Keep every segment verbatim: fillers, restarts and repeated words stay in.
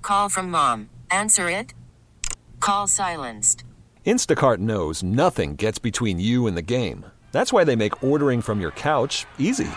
call from mom. Answer it. Call silenced. Instacart knows nothing gets between you and the game. That's why they make ordering from your couch easy.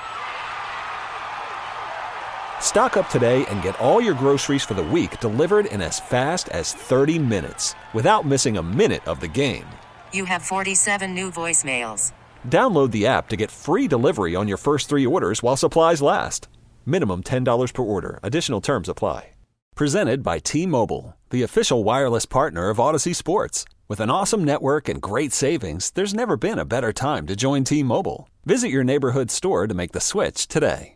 Stock up today and get all your groceries for the week delivered in as fast as thirty minutes without missing a minute of the game. You have forty-seven new voicemails. Download the app to get free delivery on your first three orders while supplies last. Minimum ten dollars per order. Additional terms apply. Presented by T-Mobile, the official wireless partner of Odyssey Sports. With an awesome network and great savings, there's never been a better time to join T-Mobile. Visit your neighborhood store to make the switch today.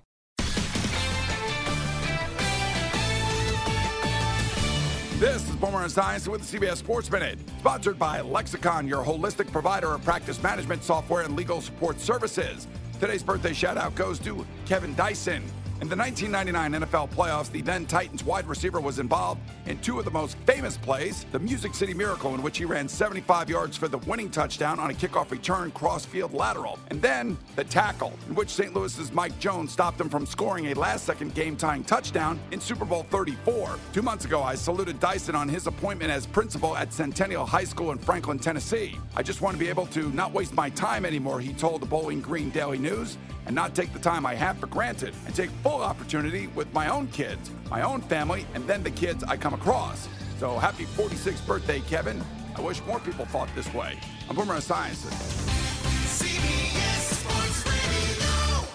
This is Boomer Esiason with the C B S Sports Minute, sponsored by Lexicon, your holistic provider of practice management software and legal support services. Today's birthday shout-out goes to Kevin Dyson. In the nineteen ninety-nine N F L playoffs, the then Titans wide receiver was involved in two of the most famous plays, the Music City Miracle, in which he ran seventy-five yards for the winning touchdown on a kickoff return cross-field lateral, and then the tackle, in which Saint Louis's Mike Jones stopped him from scoring a last-second game-tying touchdown in Super Bowl thirty-four. Two months ago, I saluted Dyson on his appointment as principal at Centennial High School in Franklin, Tennessee. I just want to be able to not waste my time anymore, he told the Bowling Green Daily News, and not take the time I have for granted, and take full opportunity with my own kids, my own family, and then the kids I come across. So happy forty-sixth birthday, Kevin. I wish more people thought this way. I'm Boomer Esiason. C B S Sports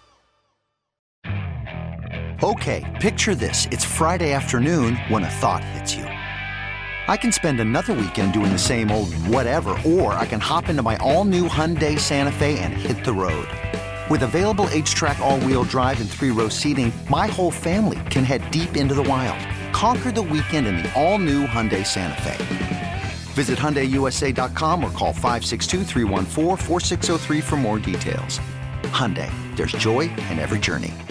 Radio. Okay, picture this. It's Friday afternoon when a thought hits you. I can spend another weekend doing the same old whatever, or I can hop into my all-new Hyundai Santa Fe and hit the road. With available H-Track all-wheel drive and three-row seating, my whole family can head deep into the wild. Conquer the weekend in the all-new Hyundai Santa Fe. Visit Hyundai U S A dot com or call five six two, three one four, four six zero three for more details. Hyundai, there's joy in every journey.